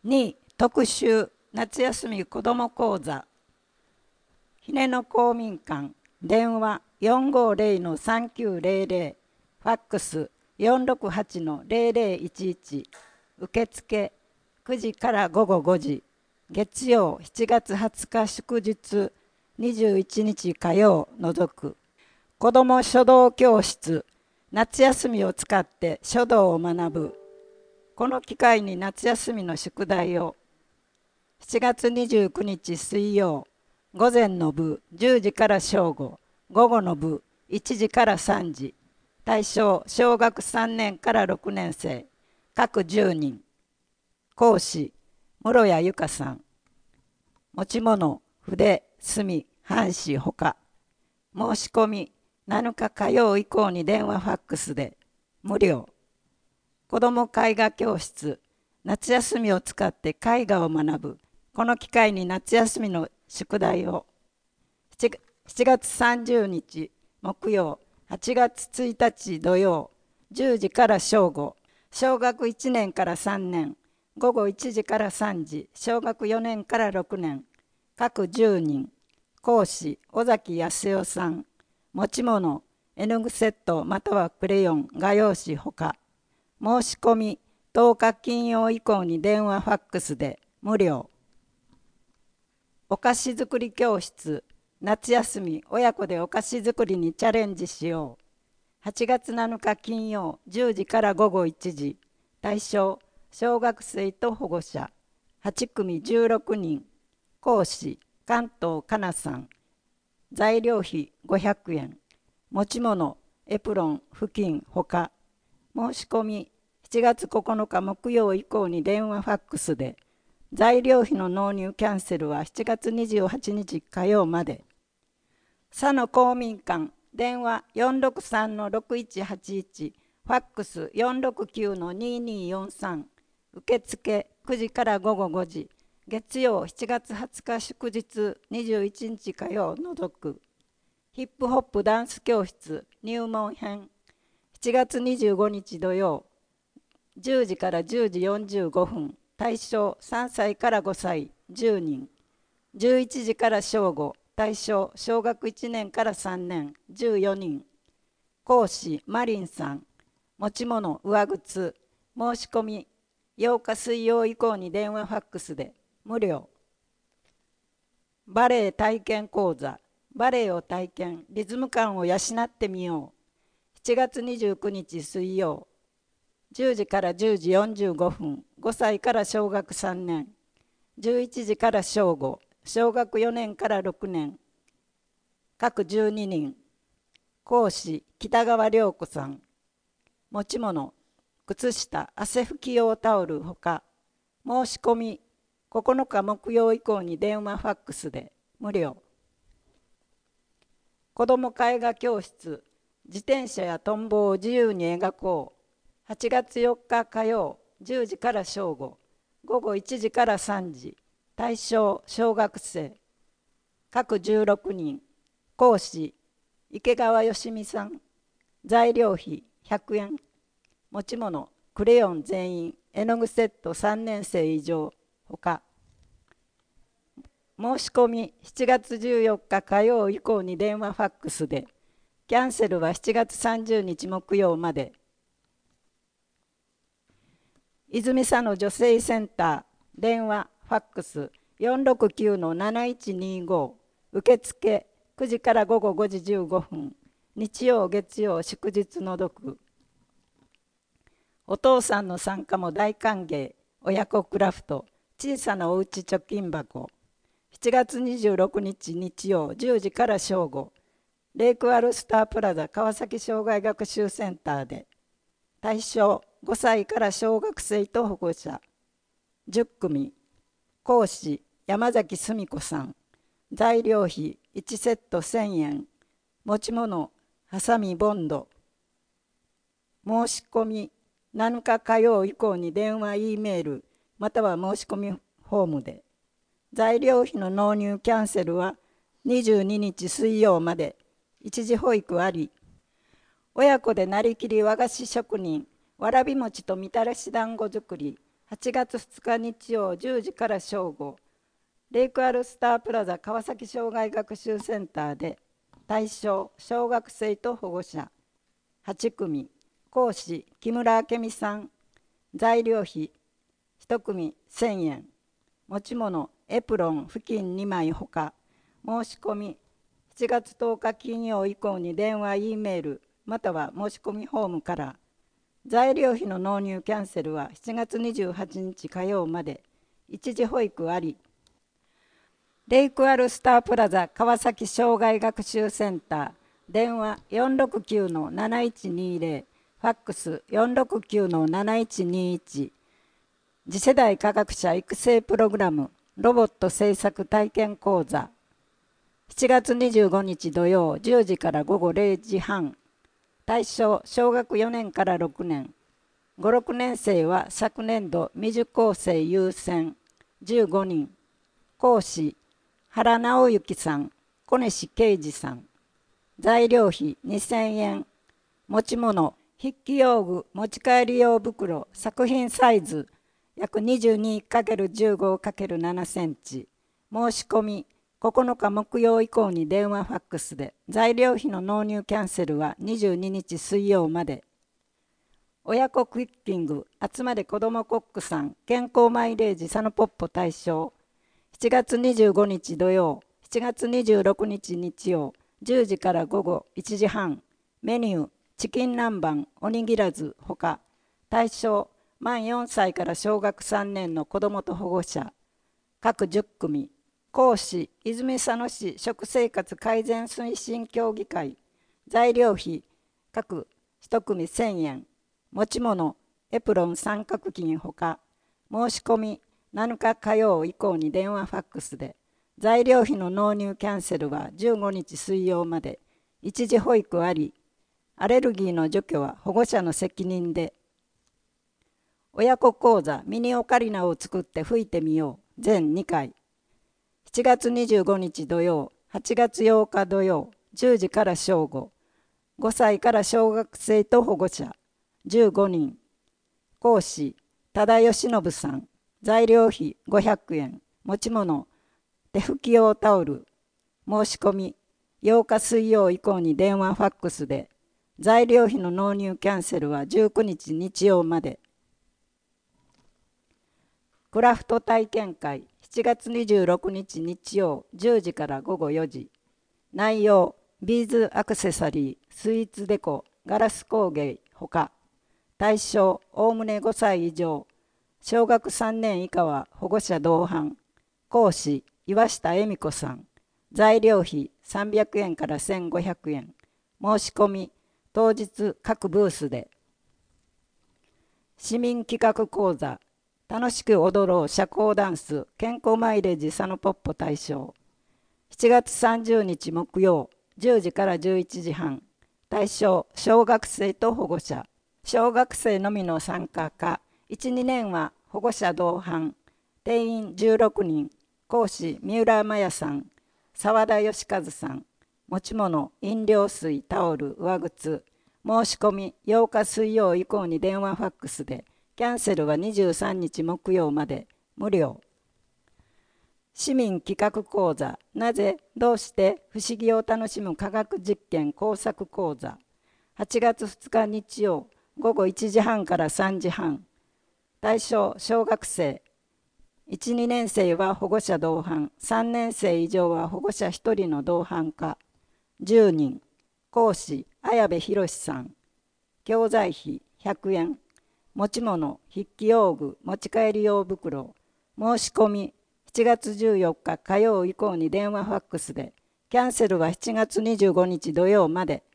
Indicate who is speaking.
Speaker 1: 2、特集夏休み子ども講座。ひねの公民館、電話450-3900、ファックス468-0011、受付9時から午後5時、月曜7月20日祝日、21日火曜除く。子ども書道教室、夏休みを使って書道を学ぶ。この機会に夏休みの宿題を。7月29日水曜、午前の部10時から正午、午後の部1時から3時。対象小学3年から6年生、各10人。講師室谷由香さん。持ち物筆、墨、半紙ほか。申し込み7日火曜以降に電話ファックスで無料。子ども絵画教室、夏休みを使って絵画を学ぶ。この機会に夏休みの宿題を。7月30日木曜、8月1日土曜、10時から正午、小学1年から3年、午後1時から3時、小学4年から6年、各10人。講師尾崎康代さん。持ち物絵の具セットまたはクレヨン、画用紙ほか。申し込み10日金曜以降に電話ファックスで無料。お菓子作り教室、夏休み親子でお菓子作りにチャレンジしよう。8月7日金曜10時から午後1時。対象小学生と保護者。8組16人。講師関東かなさん。材料費500円。持ち物エプロン、布巾ほか。申し込み7月9日木曜以降に電話ファックスで。材料費の納入キャンセルは7月28日火曜まで。佐野公民館、電話463-6181、ファックス469-2243、受付9時から午後5時、月曜7月20日祝日21日火曜除く。ヒップホップダンス教室入門編、7月25日土曜、10時から10時45分、対象3歳から5歳10人。11時から正午、対象小学1年から3年14人。講師マリンさん。持ち物上靴。申し込み8日水曜以降に電話ファックスで無料。バレエ体験講座、バレエを体験、リズム感を養ってみよう。7月29日水曜、10時から10時45分、5歳から小学3年、11時から正午、小学4年から6年、各12人。講師北川涼子さん。持ち物靴下、汗拭き用タオルほか。申し込み9日木曜以降に電話ファックスで無料。子ども絵画教室、自転車やトンボを自由に描こう。8月4日火曜、10時から正午、午後1時から3時。対象小学生、各16人。講師池川よしみさん。材料費100円。持ち物クレヨン全員、絵の具セット3年生以上ほか。申し込み7月14日火曜以降に電話ファックスで。キャンセルは7月30日木曜まで。泉佐野女性センター、電話ファックス469-7125、受付9時から午後5時15分、日曜月曜祝日除く。お父さんの参加も大歓迎。親子クラフト小さなおうち貯金箱。7月26日日曜10時から正午、レイクアルスタープラザ川崎障害学習センターで。対象5歳から小学生と保護者10組。講師山崎澄子さん。材料費1セット1000円。持ち物ハサミボンド。申し込み7日火曜以降に電話 E メールまたは申し込みフォームで。材料費の納入キャンセルは22日水曜まで。一時保育あり。親子でなりきり和菓子職人、わらび餅とみたらし団子作り。 8月2日日曜10時から正午、レイクアルスタープラザ川崎障害学習センターで、対象小学生と保護者8組、講師木村明美さん、材料費1組1000円、持ち物エプロン布巾2枚ほか、申し込み7月10日金曜以降に電話 E メールまたは申し込みフォームから。材料費の納入キャンセルは7月28日火曜まで。一時保育あり。レイクアルスタープラザ川崎障害学習センター、電話 469-7120、ファックス 469-7121、次世代科学者育成プログラムロボット製作体験講座、7月25日土曜10時から午後0時半、対象小学4年から6年、5、6年生は昨年度未受講生優先15人、講師原直之さん、小西啓二さん、材料費2000円、持ち物筆記用具持ち帰り用袋作品サイズ約 22×15×7 センチ、申し込み9日木曜以降に電話ファックスで。材料費の納入キャンセルは22日水曜まで。親子クッキング集まれ子どもコックさん健康マイレージサノポッポ対象、7月25日土曜7月26日日曜10時から午後1時半、メニューチキン南蛮おにぎらずほか、対象満4歳から小学3年の子どもと保護者各10組、講師泉佐野市食生活改善推進協議会、材料費各1組1000円、持ち物エプロン三角巾ほか、申し込み7日火曜以降に電話ファックスで。材料費の納入キャンセルは15日水曜まで。一時保育あり。アレルギーの除去は保護者の責任で。親子講座ミニオカリナを作って吹いてみよう全2回、7月25日土曜8月8日土曜10時から正午、5歳から小学生と保護者15人、講師多田義信さん、材料費500円、持ち物手拭き用タオル、申し込み8日水曜以降に電話ファックスで。材料費の納入キャンセルは19日日曜まで。クラフト体験会7月26日日曜10時から午後4時、内容ビーズアクセサリースイーツデコガラス工芸ほか、対象おおむね5歳以上、小学3年以下は保護者同伴、講師岩下恵美子さん、材料費300円から1500円、申し込み当日各ブースで。市民企画講座楽しく踊ろう社交ダンス健康マイレージサノポッポ対象、7月30日木曜10時から11時半、対象小学生と保護者、小学生のみの参加か 1,2 年は保護者同伴、定員16人、講師三浦真也さん、澤田義和さん、持ち物飲料水タオル上靴、申し込み8日水曜以降に電話ファックスで。キャンセルは23日木曜まで無料。市民企画講座なぜどうして不思議を楽しむ科学実験工作講座、8月2日日曜午後1時半から3時半、対象小学生、1、2年生は保護者同伴、3年生以上は保護者1人の同伴か10人、講師綾部博さん、教材費100円、持ち物筆記用具持ち帰り用袋、申し込み7月14日火曜以降に電話ファックスで。キャンセルは7月25日土曜まで。